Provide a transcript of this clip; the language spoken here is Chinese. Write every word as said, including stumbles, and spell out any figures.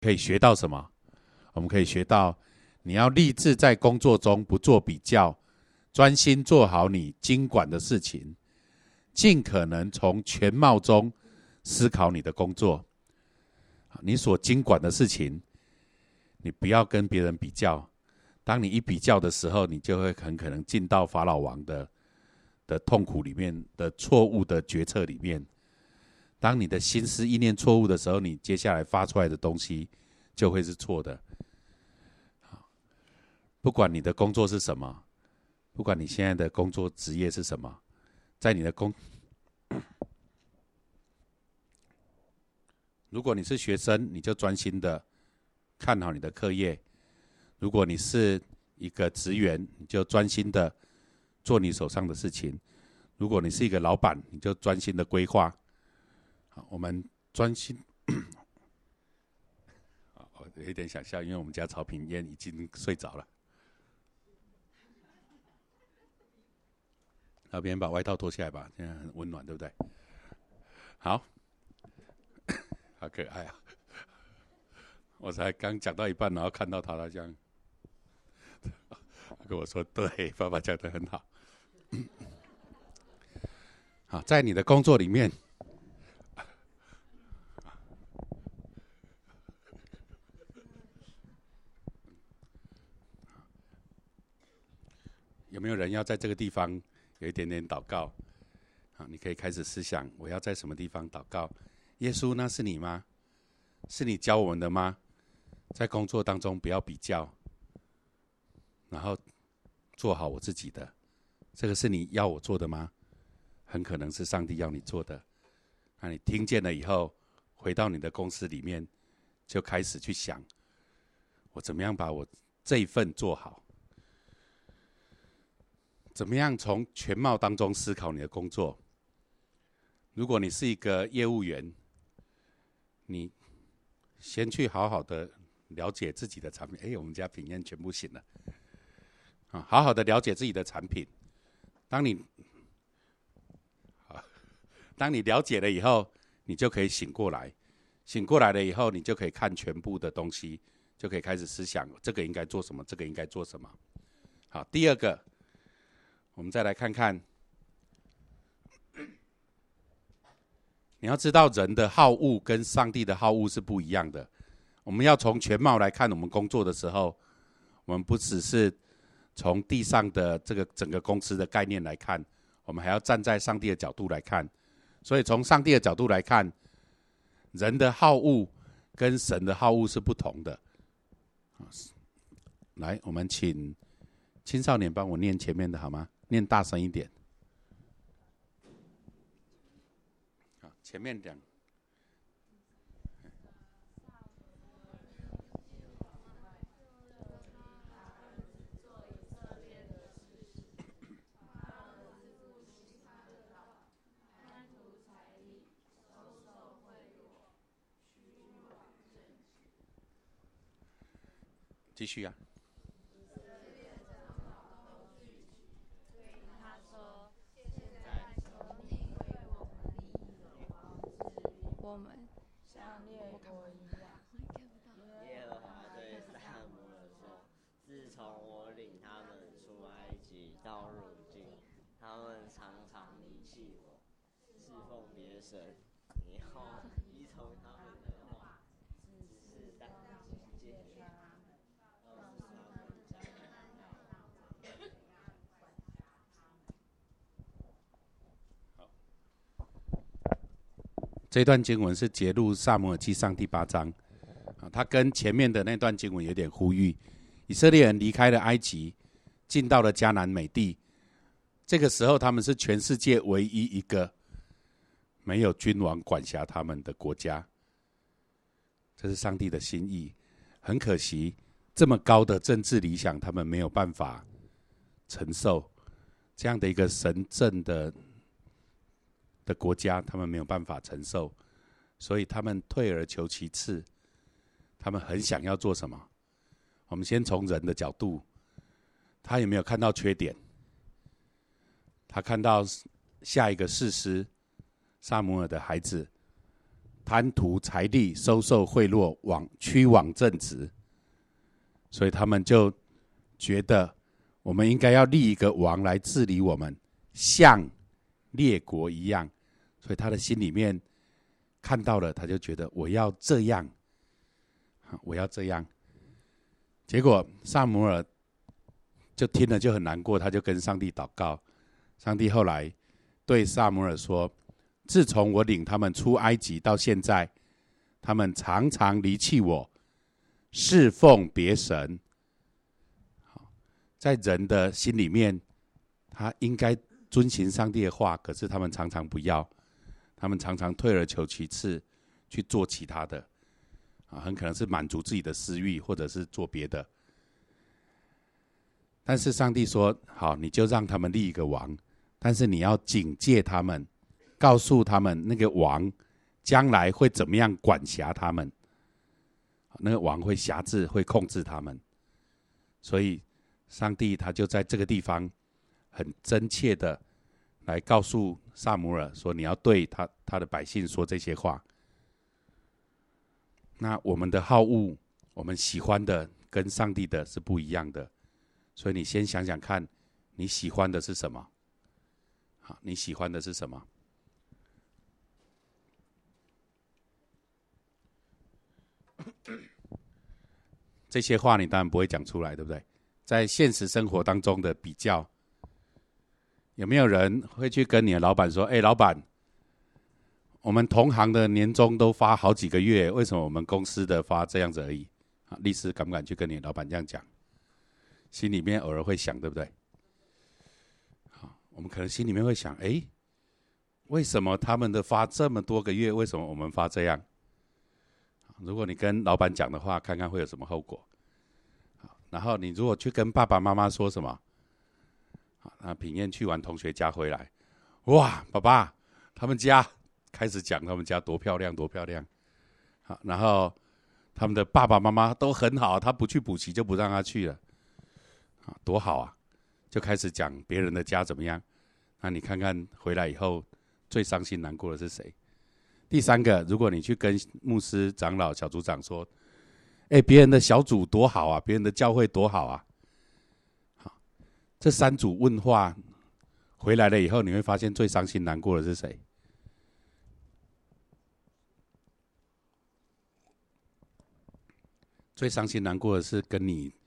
可以学到什么？我们可以学到，你要立志在工作中不做比较，专心做好你经管的事情，尽可能从全貌中思考你的工作。你所经管的事情，你不要跟别人比较。当你一比较的时候，你就会很可能进到法老王的的痛苦里面，的错误的决策里面。当你的心思意念错误的时候，你接下来发出来的东西就会是错的。不管你的工作是什么，不管你现在的工作职业是什么，在你的工，如果你是学生，你就专心的看好你的课业；如果你是一个职员，你就专心的做你手上的事情；如果你是一个老板，你就专心的规划。好，我们专心。我有一点想笑，因为我们家曹品燕已经睡着了。老边把外套脱下来吧，现在很温暖，对不对？好，好可爱啊！我才刚讲到一半，然后看到他，他这样跟我说：“对，爸爸讲得很好。”好，在你的工作里面，有没有人要在这个地方有一点点祷告？好，你可以开始思想，我要在什么地方祷告？耶稣，那是你吗？是你教我们的吗？在工作当中不要比较，然后做好我自己的。这个是你要我做的吗？很可能是上帝要你做的。那你听见了以后，回到你的公司里面，就开始去想，我怎么样把我这一份做好。怎么样从全貌当中思考你的工作？如果你是一个业务员，你先去好好的了解自己的产品。哎，我们家品燕全部醒了。啊，好好的了解自己的产品。当你，当你了解了以后，你就可以醒过来。醒过来了以后，你就可以看全部的东西，就可以开始思想这个应该做什么，这个应该做什么。好，第二个。我们再来看看，你要知道人的好恶跟上帝的好恶是不一样的。我们要从全貌来看我们工作的时候，我们不只是从地上的这个整个公司的概念来看，我们还要站在上帝的角度来看。所以从上帝的角度来看，人的好恶跟神的好恶是不同的。来，我们请青少年帮我念前面的好吗？念大声一点。好，前面讲。继续啊。 我们像列国一样， 耶和华对撒母耳说：“自从我领他们出埃及到如今，他们常常离弃我，侍奉别神。你要依从他们的话，只是当警戒他们，要使他们将来这段经文是节录撒母耳记上第八章，它跟前面的那段经文有点呼吁。以色列人离开了埃及，进到了迦南美地。这个时候，他们是全世界唯一一个没有君王管辖他们的国家。这是上帝的心意。很可惜，这么高的政治理想，他们没有办法承受。这样的一个神圣的的国家，他们没有办法承受，所以他们退而求其次。他们很想要做什么？我们先从人的角度，他有没有看到缺点？他看到下一个士师撒母耳的孩子贪图财力，收受贿赂，往屈枉正直，所以他们就觉得我们应该要立一个王来治理我们，像列国一样。所以他的心里面看到了，他就觉得我要这样，我要这样。结果撒母耳就听了就很难过，他就跟上帝祷告。上帝后来对撒母耳说，自从我领他们出埃及到现在，他们常常离弃我，侍奉别神。在人的心里面，他应该遵行上帝的话，可是他们常常不要，他们常常退而求其次，去做其他的，很可能是满足自己的私欲，或者是做别的。但是上帝说，好，你就让他们立一个王，但是你要警戒他们，告诉他们那个王将来会怎么样管辖他们，那个王会辖制，会控制他们。所以上帝他就在这个地方很真切的来告诉撒母耳说，你要对 他, 他的百姓说这些话。那我们的好恶，我们喜欢的跟上帝的是不一样的，所以你先想想看，你喜欢的是什么？好，你喜欢的是什么？这些话你当然不会讲出来，对不对？在现实生活当中的比较，有没有人会去跟你的老板说，哎，老板，我们同行的年终都发好几个月，为什么我们公司的发这样子而已？律师敢不敢去跟你的老板这样讲？心里面偶尔会想，对不对？好，我们可能心里面会想，哎，为什么他们的发这么多个月，为什么我们发这样？如果你跟老板讲的话，看看会有什么后果。然后你如果去跟爸爸妈妈说什么，那品燕去完同学家回来，哇，爸爸，他们家开始讲他们家多漂亮多漂亮，然后他们的爸爸妈妈都很好，他不去补习就不让他去了，多好啊！就开始讲别人的家怎么样。那你看看回来以后最伤心难过的是谁？第三个，如果你去跟牧师、长老、小组长说，哎，别人的小组多好啊，别人的教会多好啊，好，这三组问话回来了以后，你会发现最伤心难过的是谁？最伤心难过的是跟你